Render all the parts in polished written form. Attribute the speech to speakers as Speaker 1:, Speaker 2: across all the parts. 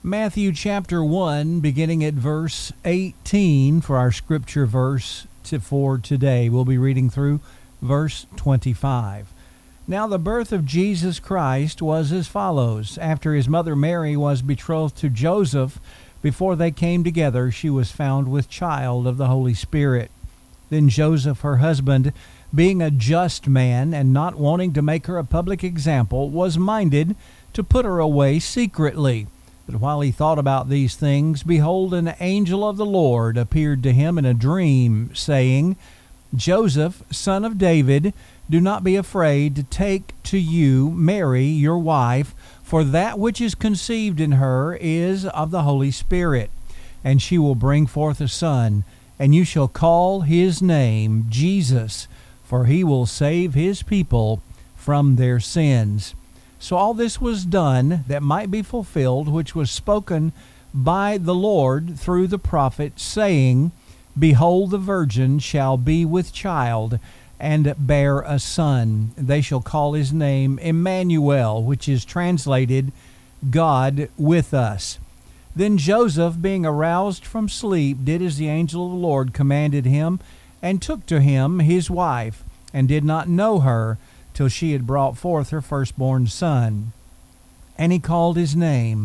Speaker 1: Matthew chapter 1, beginning at verse 18 for our scripture verse for today. We'll be reading through verse 25. Now the birth of Jesus Christ was as follows. After his mother Mary was betrothed to Joseph, before they came together, she was found with child of the Holy Spirit. Then Joseph, her husband, being a just man and not wanting to make her a public example, was minded to put her away secretly. But while he thought about these things, behold, an angel of the Lord appeared to him in a dream, saying, Joseph, son of David, do not be afraid to take to you Mary, your wife, for that which is conceived in her is of the Holy Spirit. And she will bring forth a son, and you shall call his name Jesus, for he will save his people from their sins. So all this was done that might be fulfilled, which was spoken by the Lord through the prophet, saying, Behold, the virgin shall be with child, and bear a son. They shall call his name Emmanuel, which is translated, God with us. Then Joseph, being aroused from sleep, did as the angel of the Lord commanded him, and took to him his wife, and did not know her till she had brought forth her firstborn son. And he called his name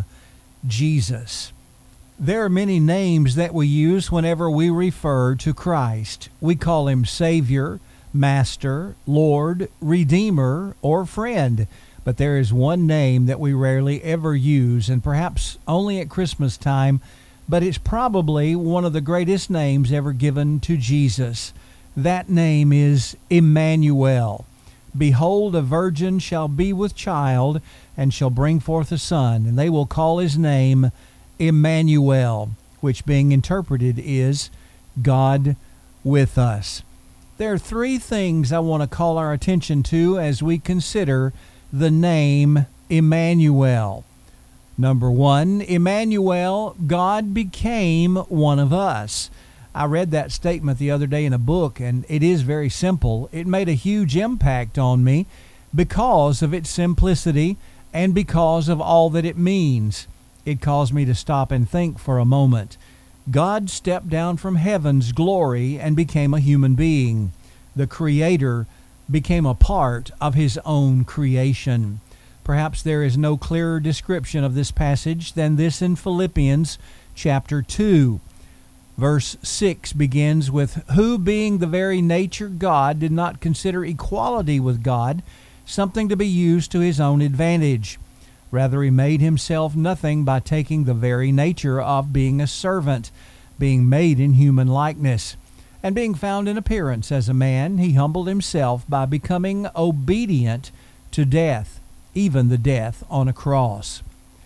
Speaker 1: Jesus. There are many names that we use whenever we refer to Christ. We call him Savior, Master, Lord, Redeemer, or Friend. But there is one name that we rarely ever use, and perhaps only at Christmas time, but it's probably one of the greatest names ever given to Jesus. That name is Emmanuel. Behold, a virgin shall be with child, and shall bring forth a son, and they will call his name Emmanuel, which being interpreted is God with us. There are three things I want to call our attention to as we consider the name Emmanuel. Number one, Emmanuel, God became one of us. I read that statement the other day in a book, and it is very simple. It made a huge impact on me because of its simplicity and because of all that it means. It caused me to stop and think for a moment. God stepped down from heaven's glory and became a human being. The Creator became a part of his own creation. Perhaps there is no clearer description of this passage than this in Philippians chapter 2. Verse 6 begins with, Who being the very nature God did not consider equality with God something to be used to his own advantage. Rather, he made himself nothing by taking the very nature of being a servant, being made in human likeness. And being found in appearance as a man, he humbled himself by becoming obedient to death, even the death on a cross.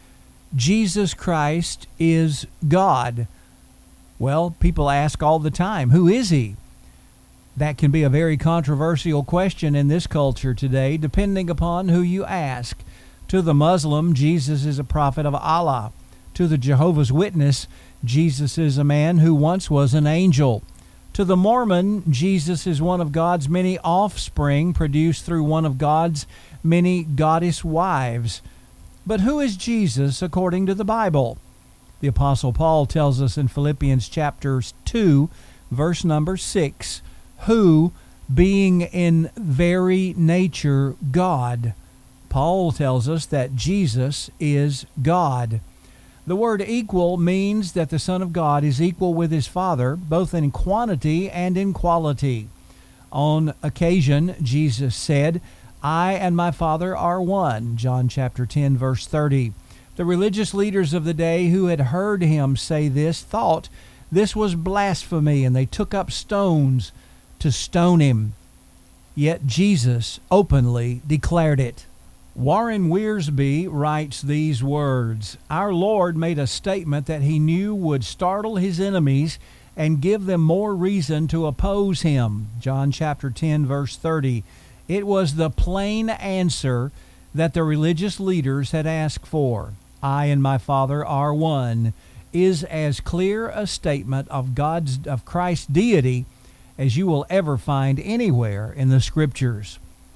Speaker 1: Jesus Christ is God. Well, people ask all the time, who is he? That can be a very controversial question in this culture today, depending upon who you ask. To the Muslim, Jesus is a prophet of Allah. To the Jehovah's Witness, Jesus is a man who once was an angel. To the Mormon, Jesus is one of God's many offspring produced through one of God's many goddess wives. But who is Jesus according to the Bible? The Apostle Paul tells us in Philippians chapter 2, verse number 6, who, being in very nature God. Paul tells us that Jesus is God. The word equal means that the Son of God is equal with his Father, both in quantity and in quality. On occasion, Jesus said, I and my Father are one, John chapter 10, verse 30. The religious leaders of the day who had heard him say this thought this was blasphemy, and they took up stones to stone him. Yet Jesus openly declared it. Warren Wiersbe writes these words, Our Lord made a statement that he knew would startle his enemies and give them more reason to oppose him. John chapter 10, verse 30. It was the plain answer that the religious leaders had asked for. I and my Father are one is as clear a statement of Christ's deity as you will ever find anywhere in the Scriptures.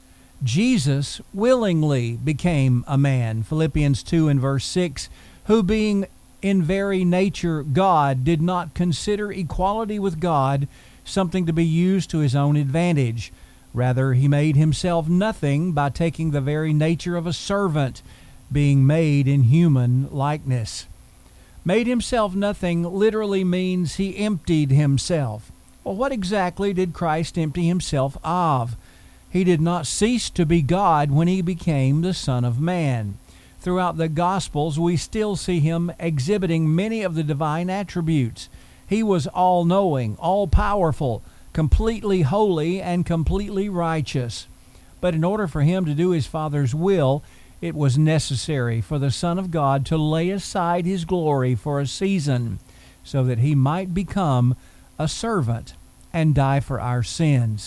Speaker 1: Jesus willingly became a man, Philippians 2 and verse 6, who being in very nature God, did not consider equality with God something to be used to his own advantage. Rather, he made himself nothing by taking the very nature of a servant, being made in human likeness. Made himself nothing literally means he emptied himself. Well, what exactly did Christ empty himself of? He did not cease to be God when he became the Son of Man. Throughout the Gospels, we still see him exhibiting many of the divine attributes. He was all-knowing, all-powerful, completely holy, and completely righteous. But in order for him to do his Father's will, it was necessary for the Son of God to lay aside his glory for a season so that he might become a servant and die for our sins.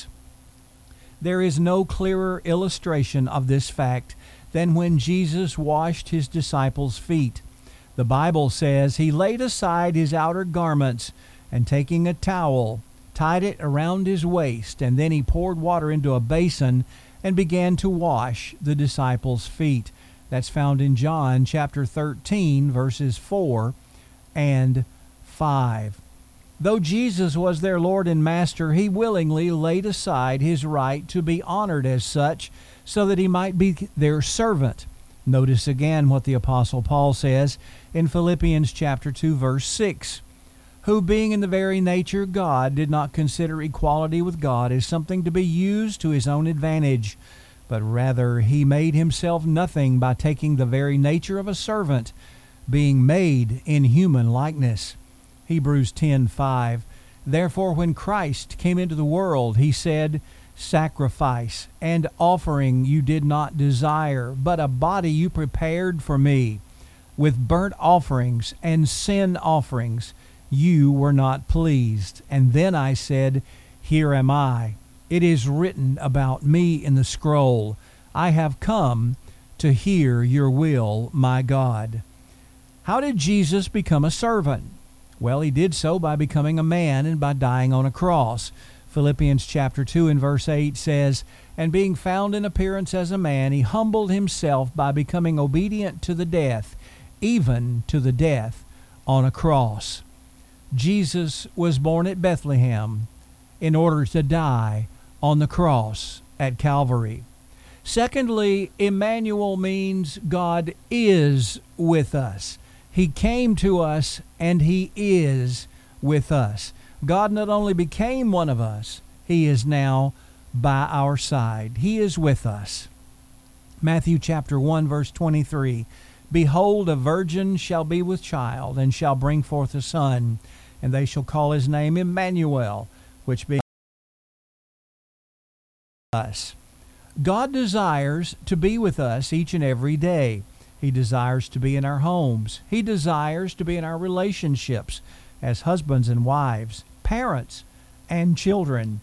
Speaker 1: There is no clearer illustration of this fact than when Jesus washed his disciples' feet. The Bible says he laid aside his outer garments and taking a towel, tied it around his waist, and then he poured water into a basin and began to wash the disciples' feet. That's found in John chapter 13, verses 4 and 5. Though Jesus was their Lord and Master, he willingly laid aside his right to be honored as such so that he might be their servant. Notice again what the Apostle Paul says in Philippians chapter 2, verse 6. Who being in the very nature God did not consider equality with God as something to be used to his own advantage, but rather he made himself nothing by taking the very nature of a servant, being made in human likeness. Hebrews 10:5. Therefore when Christ came into the world, he said, Sacrifice and offering you did not desire, but a body you prepared for me. With burnt offerings and sin offerings you were not pleased. And then I said, Here am I. It is written about me in the scroll. I have come to hear your will, my God. How did Jesus become a servant? Well, he did so by becoming a man and by dying on a cross. Philippians chapter 2 and verse 8 says, And being found in appearance as a man, he humbled himself by becoming obedient to the death, even to the death on a cross. Jesus was born at Bethlehem in order to die on the cross at Calvary. Secondly, Emmanuel means God is with us. He came to us and he is with us. God not only became one of us, he is now by our side. He is with us. Matthew chapter 1 verse 23. Behold, a virgin shall be with child and shall bring forth a son, and they shall call his name Emmanuel, which means us. God desires to be with us each and every day. He desires to be in our homes. He desires to be in our relationships as husbands and wives, parents and children.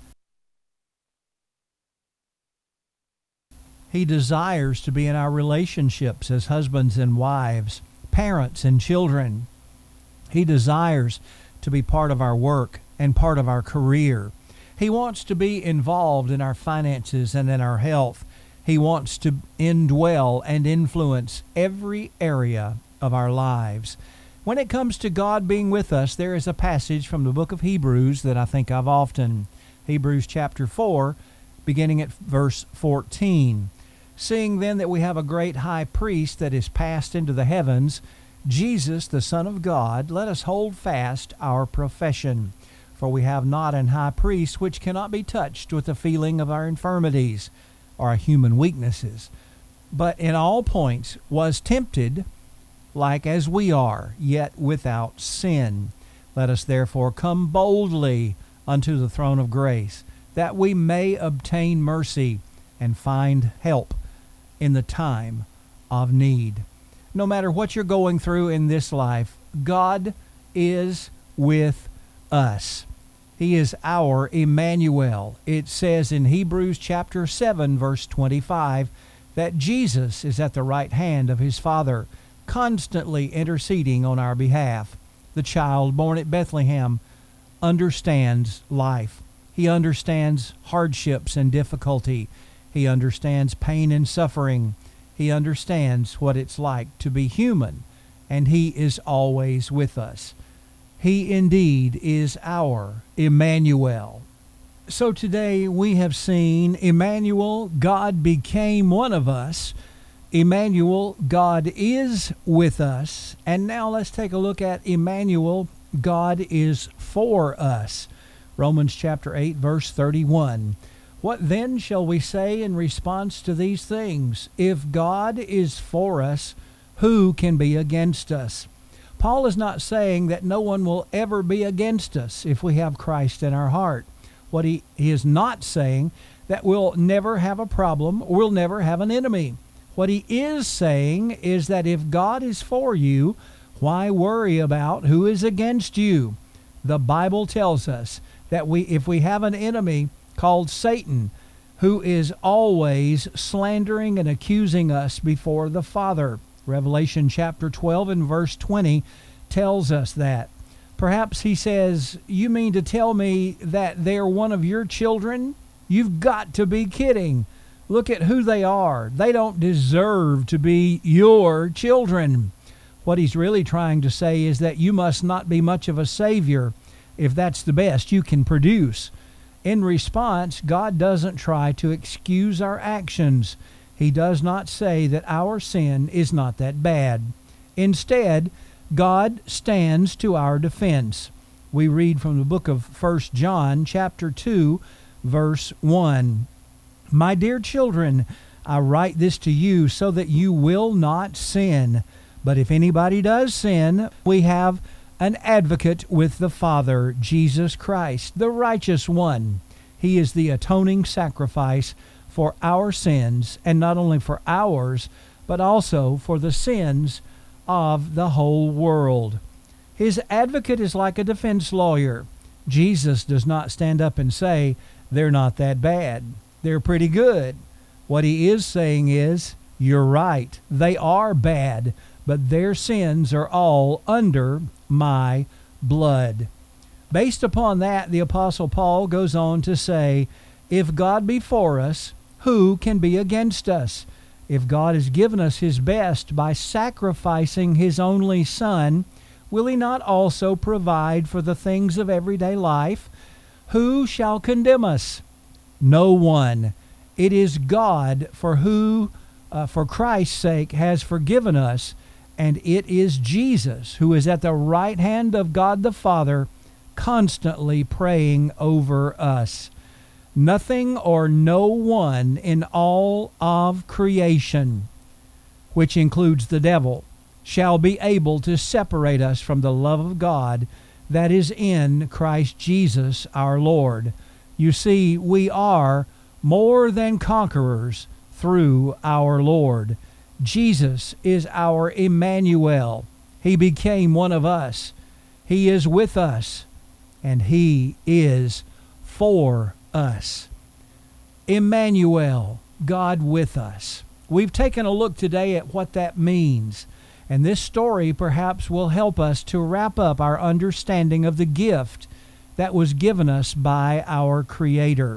Speaker 1: He desires to be in our relationships as husbands and wives, parents and children. He desires to be part of our work and part of our career. He wants to be involved in our finances and in our health. He wants to indwell and influence every area of our lives. When it comes to God being with us, there is a passage from the book of Hebrews that I think of often. Hebrews chapter 4, beginning at verse 14. Seeing then that we have a great high priest that is passed into the heavens, Jesus, the Son of God, let us hold fast our profession. For we have not an high priest which cannot be touched with the feeling of our infirmities, or our human weaknesses, but in all points was tempted like as we are, yet without sin. Let us therefore come boldly unto the throne of grace, that we may obtain mercy and find help in the time of need. No matter what you're going through in this life, God is with us. He is our Emmanuel. It says in Hebrews chapter 7, verse 25, that Jesus is at the right hand of his Father, constantly interceding on our behalf. The child born at Bethlehem understands life. He understands hardships and difficulty. He understands pain and suffering. He understands what it's like to be human and He is always with us. He indeed is our Emmanuel. So today we have seen Emmanuel, God became one of us. Emmanuel, God is with us. And now let's take a look at Emmanuel, God is for us. Romans chapter 8, verse 31. What then shall we say in response to these things? If God is for us, who can be against us? Paul is not saying that no one will ever be against us if we have Christ in our heart. What he is not saying that we'll never have a problem or we'll never have an enemy. What he is saying is that if God is for you, why worry about who is against you? The Bible tells us that if we have an enemy called Satan, who is always slandering and accusing us before the Father. Revelation chapter 12 and verse 20 tells us that. Perhaps he says, you mean to tell me that they're one of your children? You've got to be kidding. Look at who they are. They don't deserve to be your children. What he's really trying to say is that you must not be much of a savior if that's the best you can produce. In response, God doesn't try to excuse our actions. He does not say that our sin is not that bad. Instead, God stands to our defense. We read from the book of 1 John chapter 2, verse 1. My dear children, I write this to you so that you will not sin. But if anybody does sin, we have an advocate with the Father, Jesus Christ, the righteous one. He is the atoning sacrifice for our sins, and not only for ours, but also for the sins of the whole world. His advocate is like a defense lawyer. Jesus does not stand up and say, they're not that bad. They're pretty good. What he is saying is, you're right. They are bad, but their sins are all under my blood. Based upon that, the Apostle Paul goes on to say, if God be for us, who can be against us? If God has given us His best by sacrificing His only Son, will He not also provide for the things of everyday life? Who shall condemn us? No one. It is God for Christ's sake has forgiven us, and it is Jesus who is at the right hand of God the Father, constantly praying over us. Nothing or no one in all of creation, which includes the devil, shall be able to separate us from the love of God that is in Christ Jesus our Lord. You see, we are more than conquerors through our Lord. Jesus is our Emmanuel. He became one of us. He is with us, and He is for us. Emmanuel, God with us. We've taken a look today at what that means, and this story perhaps will help us to wrap up our understanding of the gift that was given us by our Creator.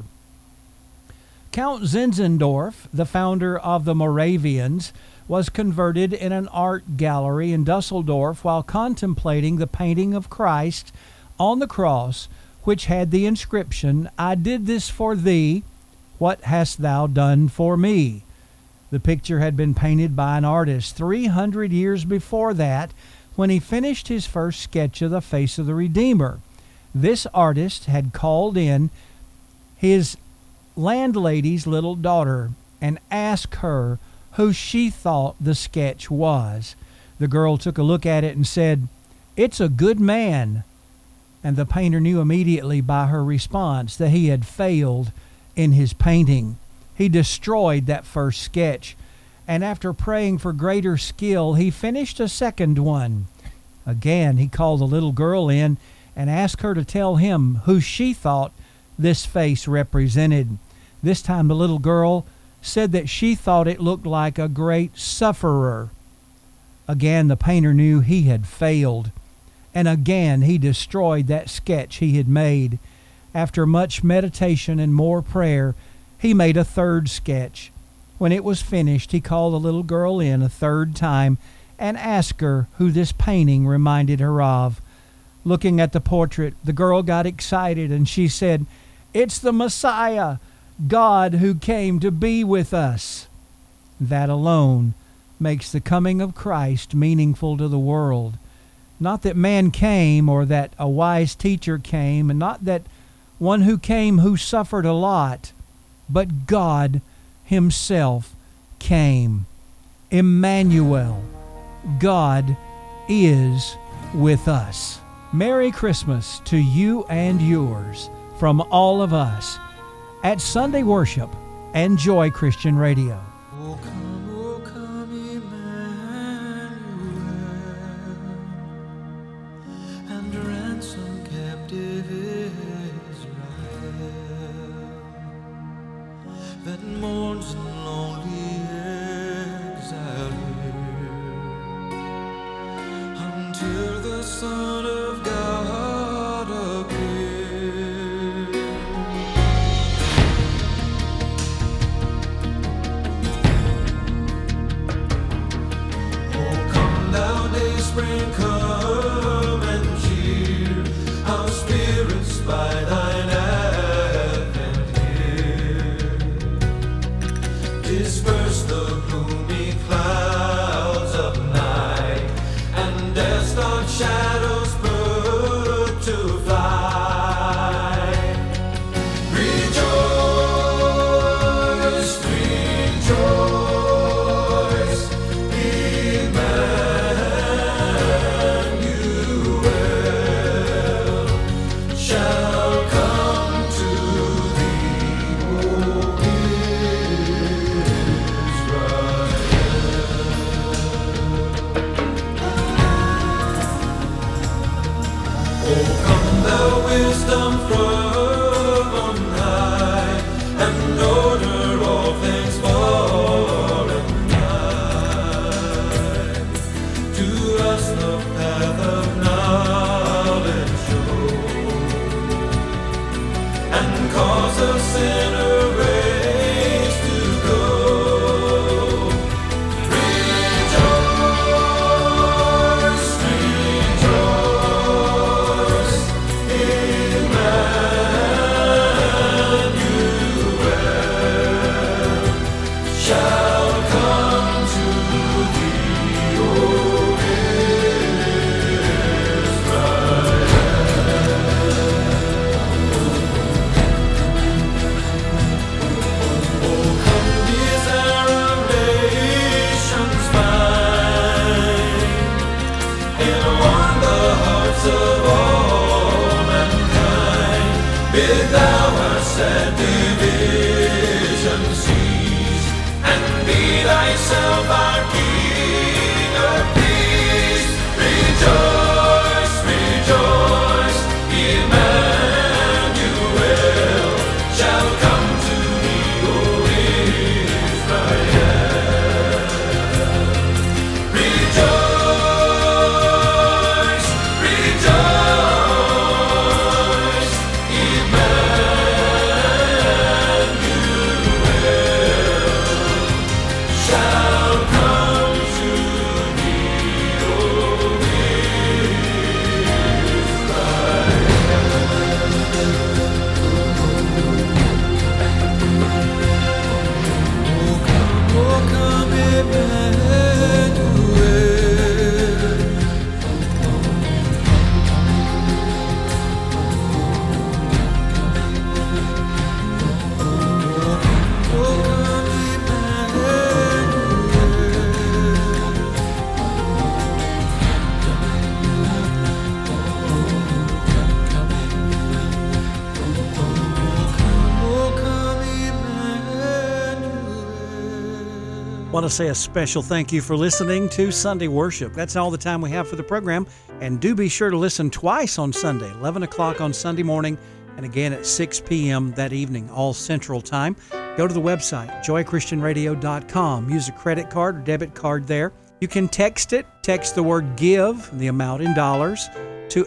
Speaker 1: Count Zinzendorf, the founder of the Moravians, was converted in an art gallery in Dusseldorf while contemplating the painting of Christ on the cross, which had the inscription, I did this for thee, what hast thou done for me? The picture had been painted by an artist 300 years before that, when he finished his first sketch of the face of the Redeemer. This artist had called in his landlady's little daughter and asked her who she thought the sketch was. The girl took a look at it and said, "It's a good man." And the painter knew immediately by her response that he had failed in his painting. He destroyed that first sketch, and after praying for greater skill, he finished a second one. Again, he called the little girl in and asked her to tell him who she thought this face represented. This time the little girl said that she thought it looked like a great sufferer. Again, the painter knew he had failed, and again he destroyed that sketch he had made. After much meditation and more prayer, he made a third sketch. When it was finished, he called the little girl in a third time and asked her who this painting reminded her of. Looking at the portrait, the girl got excited and she said, "It's the Messiah, God who came to be with us." That alone makes the coming of Christ meaningful to the world. Not that man came or that a wise teacher came, and not that one who came who suffered a lot, but God Himself came. Emmanuel, God is with us. Merry Christmas to you and yours from all of us at Sunday Worship and Joy Christian Radio.
Speaker 2: O come, Emmanuel, and ransom captive Israel that mourns in lonely exile here until the Son of God appear. Oh, come thou day spring, come and cheer our spirits by thine advent here. Disperse the gloomy clouds of night, and death's dark shadows put to flight. Rejoice, rejoice, Emmanuel shall come to thee, O Israel. O come thou wisdom from on high, and order all things far and nigh. To us the path of knowledge show, and cause a sinner race to go. Rejoice, rejoice, Emmanuel shall come to thee, O Israel. O come, desire of nations find, enwarm the hearts of all mankind. Bid thou our sad division cease, and be thyself our King of peace. Rejoice, rejoice, Emmanuel shall come to thee, O Israel. Rejoice, rejoice, Emmanuel shall come to thee, O Israel. O come, Emmanuel.
Speaker 1: Want to say a special thank you for listening to Sunday Worship. That's all the time we have for the program. And do be sure to listen twice on Sunday, 11 o'clock on Sunday morning, and again at 6 p.m. that evening, all Central Time. Go to the website, joychristianradio.com. Use a credit card or debit card there. You can text it. Text the word GIVE, the amount in dollars, to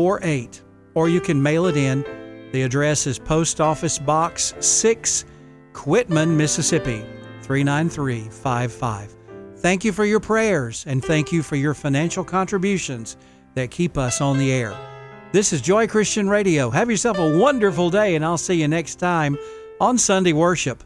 Speaker 1: 833-843-2848. Or you can mail it in. The address is Post Office Box 6, Quitman, Mississippi, 39355. Thank you for your prayers, and thank you for your financial contributions that keep us on the air. This is Joy Christian Radio. Have yourself a wonderful day, and I'll see you next time on Sunday Worship.